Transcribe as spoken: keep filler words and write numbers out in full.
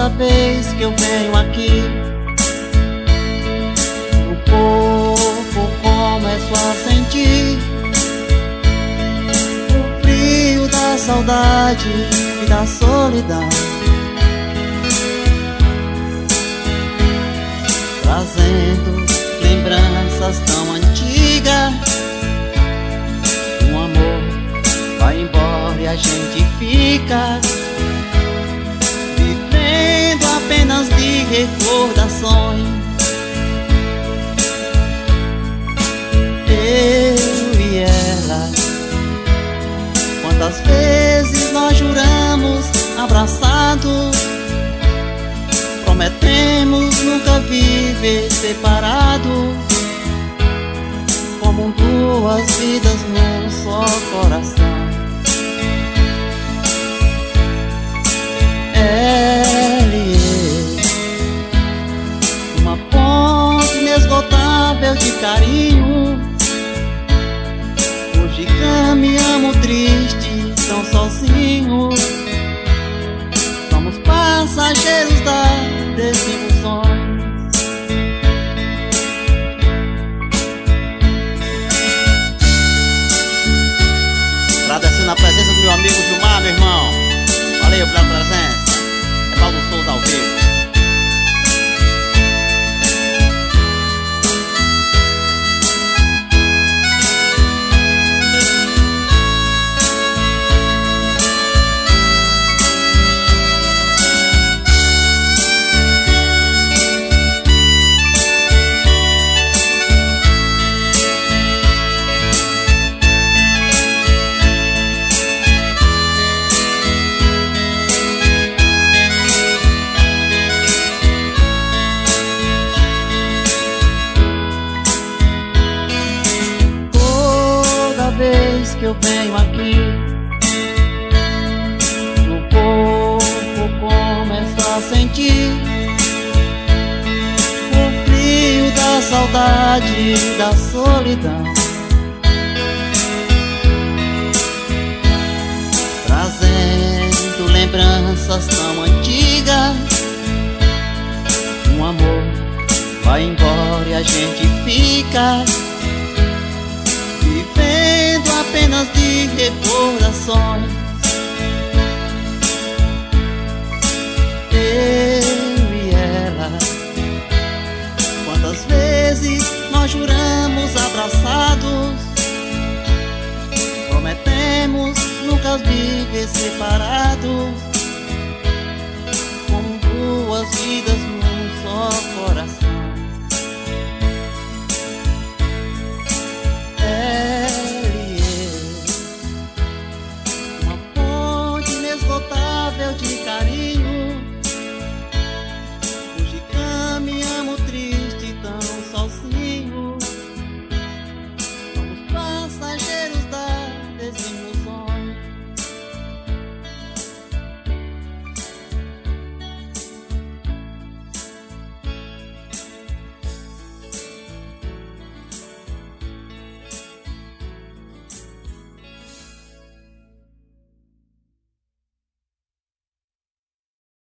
vez que eu venho aqui, no corpo começo a sentir o frio da saudade e da solidão, trazendo lembranças tão antigas. Um amor vai embora e a gente fica vivendo apenas de recordações. Eu e ela, quantas vezes nós juramos abraçados, prometemos nunca viver separado, como duas vidas num só coração. Ela e eu, uma fonte inesgotável de carinho. Hoje caminhamos tristes, tão sozinhos. Somos passageiros da desilusões. Agradecendo a presença do meu amigo Gilmar, meu irmão. Valeu pela presença. É Paulo Souza ao vivo. Vez que eu venho aqui, no corpo começo a sentir o frio da saudade e da solidão, trazendo lembranças tão antigas. Um amor vai embora e a gente fica vivendo apenas de recordações. Eu e ela, quantas vezes nós juramos abraçados, prometemos nunca viver separados,